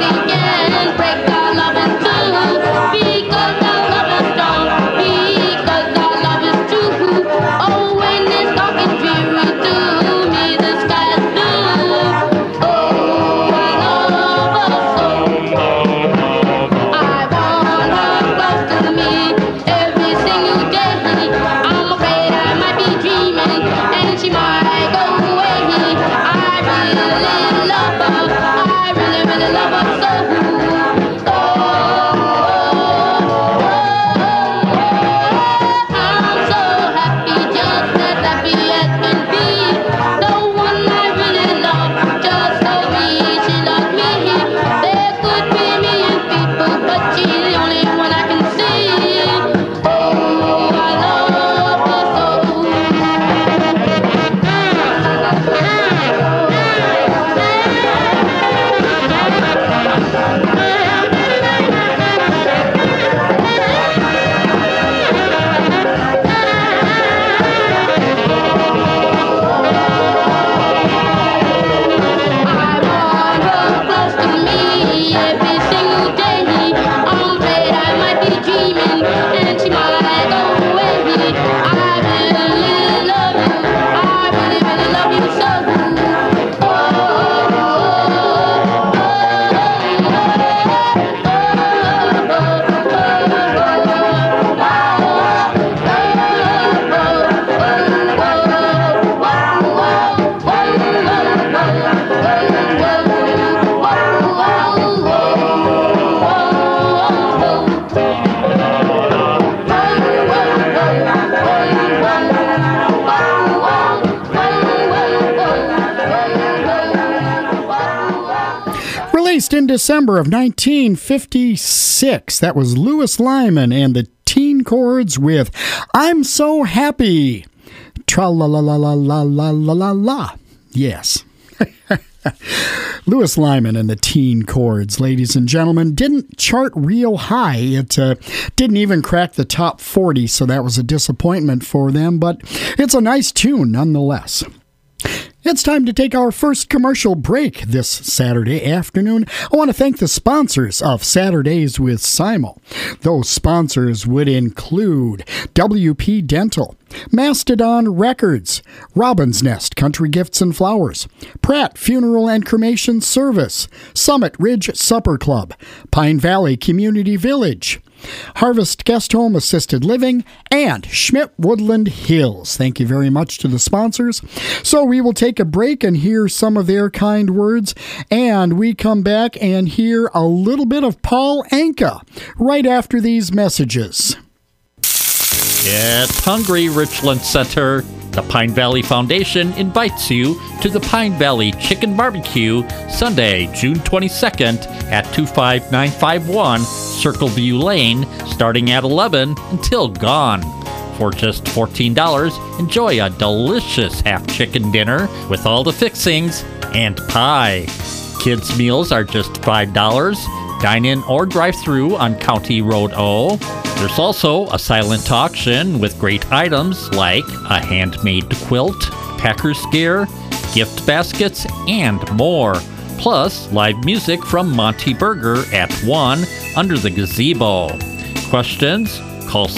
[SPEAKER 11] Released in December of 1956, that was Louis Lyman and the Teen Chords with I'm So Happy. Tra-la-la-la-la-la-la-la-la. Yes. Louis Lyman and the Teen Chords, ladies and gentlemen, didn't chart real high. It didn't even crack the top 40, so that was a disappointment for them, but it's a nice tune nonetheless. It's time to take our first commercial break this Saturday afternoon. I want to thank the sponsors of Saturdays with Simul. Those sponsors would include WP Dental, Mastodon Records, Robin's Nest Country Gifts and Flowers, Pratt Funeral and Cremation Service, Summit Ridge Supper Club, Pine Valley Community Village, Harvest Guest Home Assisted Living, and Schmidt Woodland Hills. Thank you very much to the sponsors. So we will take a break and hear some of their kind words, and we come back and hear a little bit of Paul Anka right after these messages.
[SPEAKER 2] Get hungry, Richland Center. The Pine Valley Foundation invites you to the Pine Valley Chicken Barbecue Sunday, June 22nd at 25951 Circleview Lane, starting at 11 until gone. For just $14, enjoy a delicious half-chicken dinner with all the fixings and pie. Kids' meals are just $5. Dine-in or drive-through on County Road O. There's also a silent auction with great items like a handmade quilt, Packers gear, gift baskets, and more. Plus, live music from Monty Burger at 1 under the gazebo. Questions? Call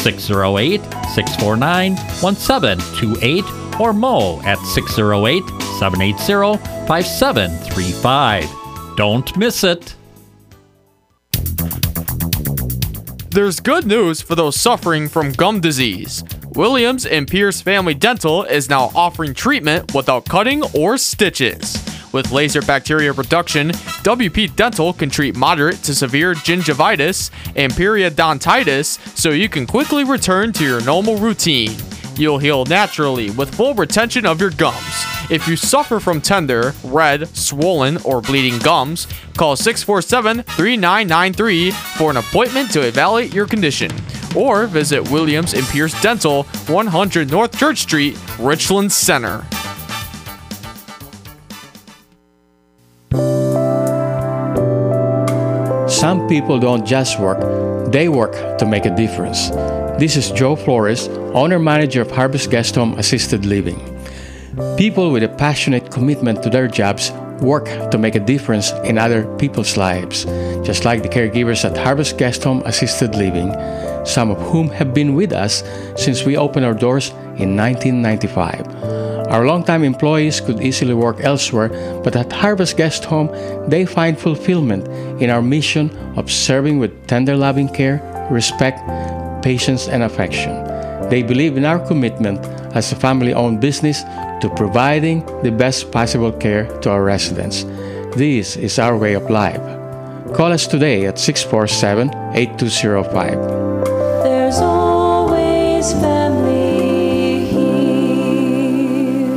[SPEAKER 2] 608-649-1728 or Mo at 608-780-5735. Don't miss it.
[SPEAKER 22] There's good news for those suffering from gum disease. Williams and Pierce Family Dental is now offering treatment without cutting or stitches. With laser bacteria reduction, WP Dental can treat moderate to severe gingivitis and periodontitis so you can quickly return to your normal routine. You'll heal naturally with full retention of your gums. If you suffer from tender, red, swollen, or bleeding gums, call 647-3993 for an appointment to evaluate your condition. Or visit Williams and Pierce Dental, 100 North Church Street, Richland Center.
[SPEAKER 6] Some people don't just work, they work to make a difference. This is Joe Flores, owner-manager of Harvest Guest Home Assisted Living. People with a passionate commitment to their jobs work to make a difference in other people's lives, just like the caregivers at Harvest Guest Home Assisted Living, some of whom have been with us since we opened our doors in 1995. Our longtime employees could easily work elsewhere, but at Harvest Guest Home, they find fulfillment in our mission of serving with tender loving care, respect, patience, and affection. They believe in our commitment as a family-owned business to providing the best possible care to our residents. This is our way of life. Call us today at 647-8205.
[SPEAKER 7] There's always family here.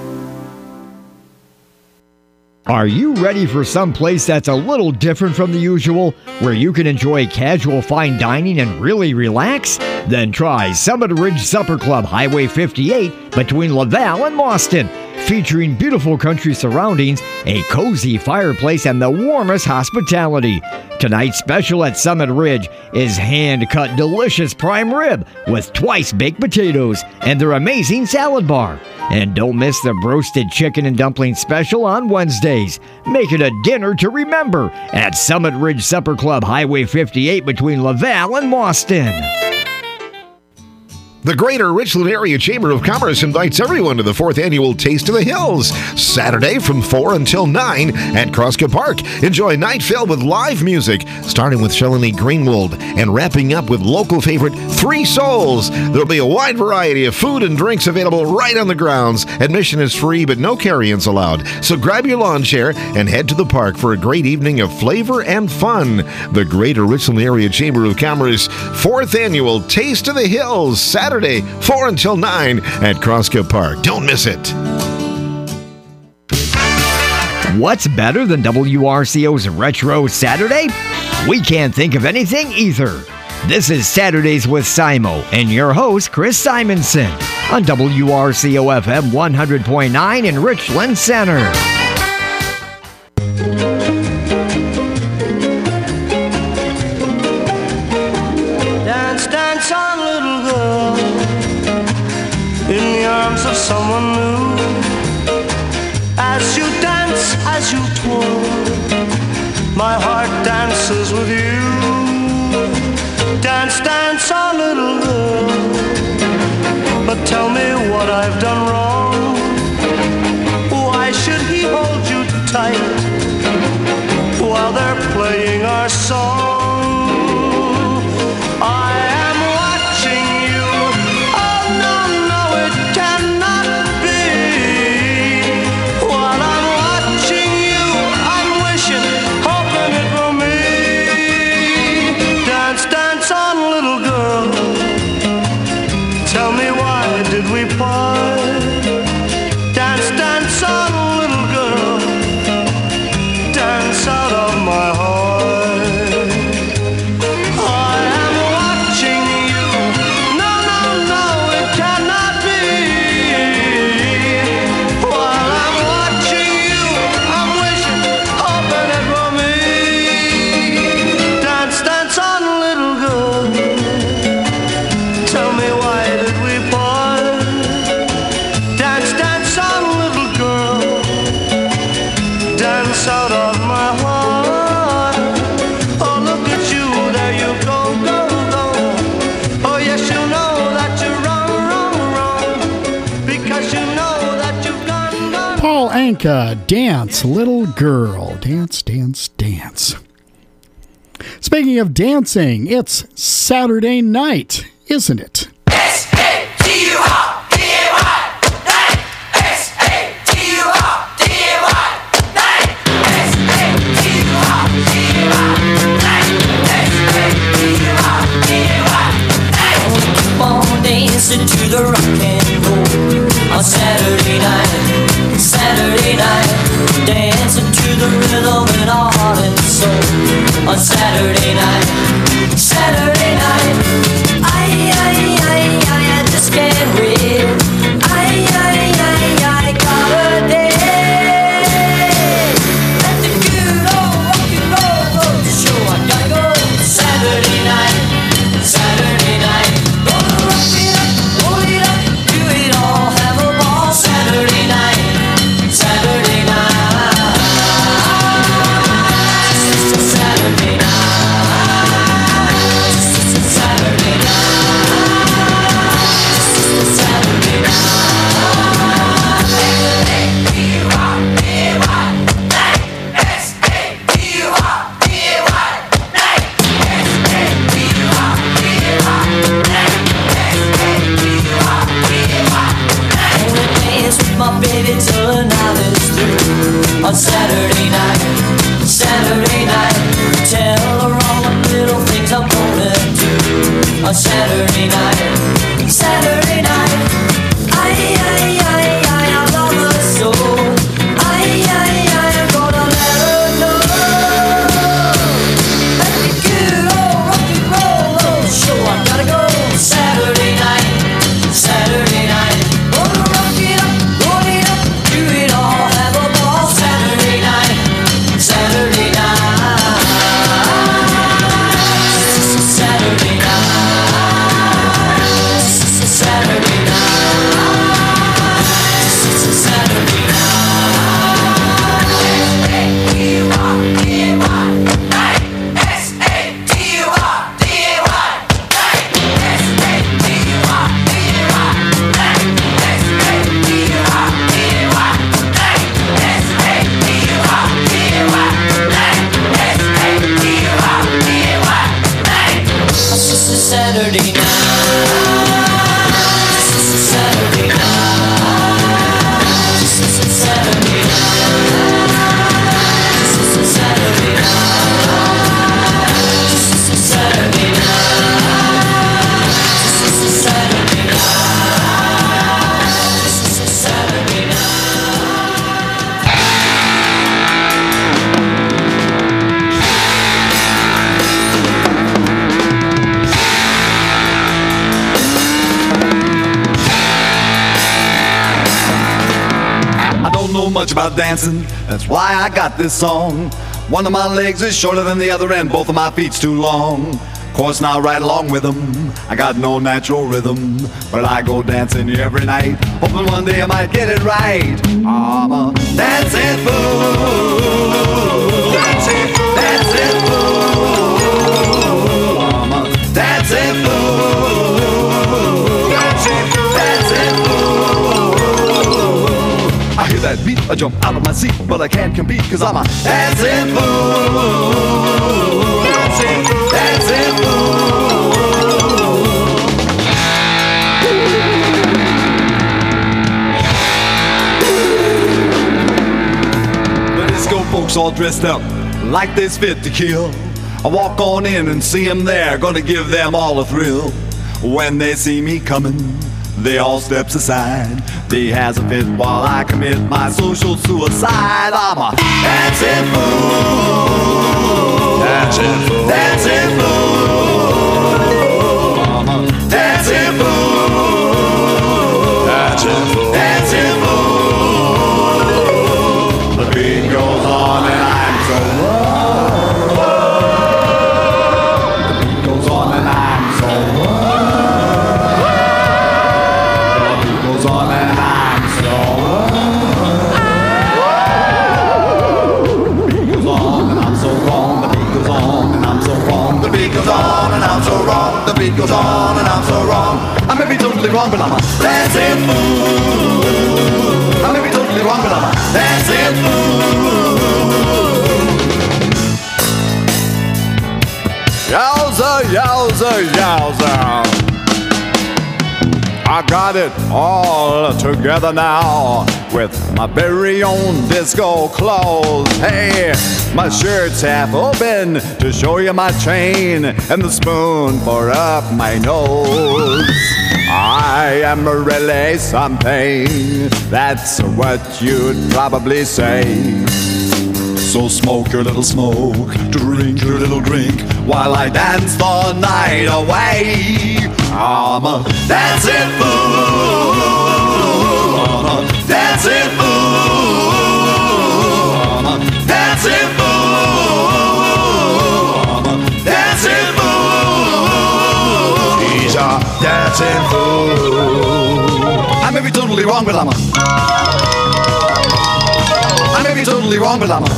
[SPEAKER 18] Are you ready for some place that's a little different from the usual, where you can enjoy casual fine dining and really relax? Then try Summit Ridge Supper Club, Highway 58, between Laval and Boston. Featuring beautiful country surroundings, a cozy fireplace, and the warmest hospitality. Tonight's special at Summit Ridge is hand-cut delicious prime rib with twice baked potatoes and their amazing salad bar. And don't miss the roasted chicken and dumpling special on Wednesdays. Make it a dinner to remember at Summit Ridge Supper Club, Highway 58, between Laval and Boston.
[SPEAKER 8] The Greater Richland Area Chamber of Commerce invites everyone to the 4th Annual Taste of the Hills, Saturday from 4 until 9 at Kroska Park. Enjoy a night filled with live music, starting with Shalini Greenwald and wrapping up with local favorite Three Souls. There'll be a wide variety of food and drinks available right on the grounds. Admission is free, but no carry-ins allowed. So grab your lawn chair and head to the park for a great evening of flavor and fun. The Greater Richland Area Chamber of Commerce 4th Annual Taste of the Hills, Saturday 4 until 9 at Kroska Park. Don't miss it.
[SPEAKER 18] What's better than WRCO's Retro Saturday? We can't think of anything either. This is Saturdays with Simo and your host, Chris Simonson, on WRCO FM 100.9 in Richland Center.
[SPEAKER 10] Dance, dance on, little girl, in the arms of someone new. As you dance, as you twirl, my heart dances with you. Dance, dance on, little girl, but tell me what I've done wrong. Why should he hold you tight while they're playing our song? I am watching you. Oh no, no, it cannot be. While I'm watching you, I'm wishing, hoping it will me. Dance, dance on, little girl. Tell me, why did we part? Dance, dance on, little girl. Dance out of my heart. I am watching you. No, no, no, it cannot be. While I'm watching you, I'm wishing, hoping it will me. Dance, dance on, little girl. Tell me, why did we part? Dance, dance on, little girl. Dance out of my heart. Oh, look at you, there you go, go, go. Oh, yes, you know that you're wrong, wrong, wrong. Because you know that you've gone, gone.
[SPEAKER 11] Paul Anka, Dance, Little Girl. Dance, dance, dance. Speaking of dancing, it's Saturday night, isn't it?
[SPEAKER 12] Dancing to the rock and roll on Saturday night, Saturday night. Dancing to the rhythm and heart and soul on Saturday night, Saturday night. I just can't wait. I gotta dance. Let the good old rock and roll go to show. I gotta go Saturday night, Saturday night. Saturday night, Saturday night, Saturday night, Saturday my baby till the night is through. On Saturday night, Saturday night. Tell her all the little things I'm gonna do. On Saturday night, Saturday night. I love her so. I'm gonna let her know. Let me get old rock and roll show. I gotta go Saturday night, Saturday night. Gonna rock it up. Do it all, have a ball Saturday night, Saturday night, Saturday night, Saturday night.
[SPEAKER 14] don't know much about dancing, that's why I got this song. One of my legs is shorter than the other and both of my feet's too long. Course now right along with them, I got no natural rhythm, but I go dancing every night, hoping one day I might get it right. I'm a dancing fool, dancing fool, dancing fool. I'm a dancing fool, dancing fool, dancing fool. I hear that beat, I jump out of my seat, but I can't compete 'cause I'm a dancing fool, dancing fool, dancing fool. The disco folks all dressed up like they's fit to kill. I walk on in and see them there, gonna give them all a thrill. When they see me coming, they all steps aside. They has a fit while I commit my social suicide. I'm a dancing fool, dancing fool, dancing fool. I'm a dancing fool, dancing fool, dancing fool. The beat goes on and I'm so the beat goes on and I'm so on and I'm so the beat goes on and I'm so wrong. The beat goes on and I'm so wrong. The beat goes on and I'm so wrong. The beat goes on and I'm so wrong. I may be totally wrong, but I'm a dancing fool. I may be totally wrong, but I'm a dancing fool. Yowza, yowza, yowza. I got it all together now with my very own disco clothes. Hey, my shirt's half open to show you my chain and the spoon for up my nose. I am really something, that's what you'd probably say. So smoke your little smoke, drink your little drink, while I dance the night away. I'm a dancing fool, I'm a dancing fool, I'm a dancing fool, I'm a dancing fool. He's a dancing fool. I may be totally wrong, but I'm a I may be totally wrong, but I'm a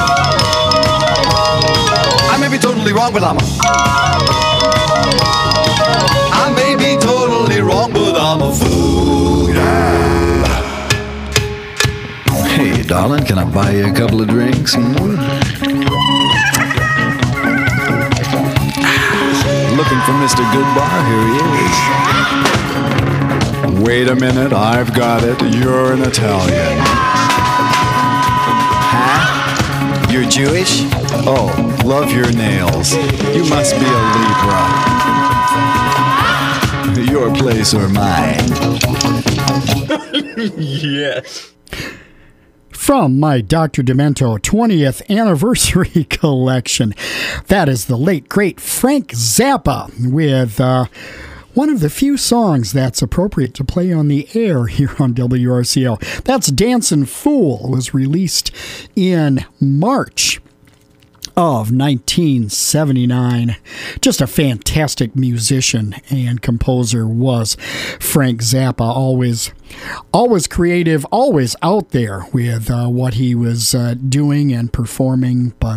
[SPEAKER 14] I may be totally wrong, but I'm a I may be totally wrong, but I'm a fool, yeah.
[SPEAKER 15] Hey, darling, can I buy you a couple of drinks?
[SPEAKER 14] Looking for Mr. Goodbar, here he is. Wait a minute, I've got it. You're an Italian. You're Jewish? Oh, love your nails. You must be a Libra. Your place or mine?
[SPEAKER 23] Yes.
[SPEAKER 11] From my Dr. Demento 20th Anniversary Collection, that is the late, great Frank Zappa with one of the few songs that's appropriate to play on the air here on WRCO. That's Dancin' Fool. It was released in March of 1979. Just a fantastic musician and composer was Frank Zappa. Always creative, always out there with what he was doing and performing, but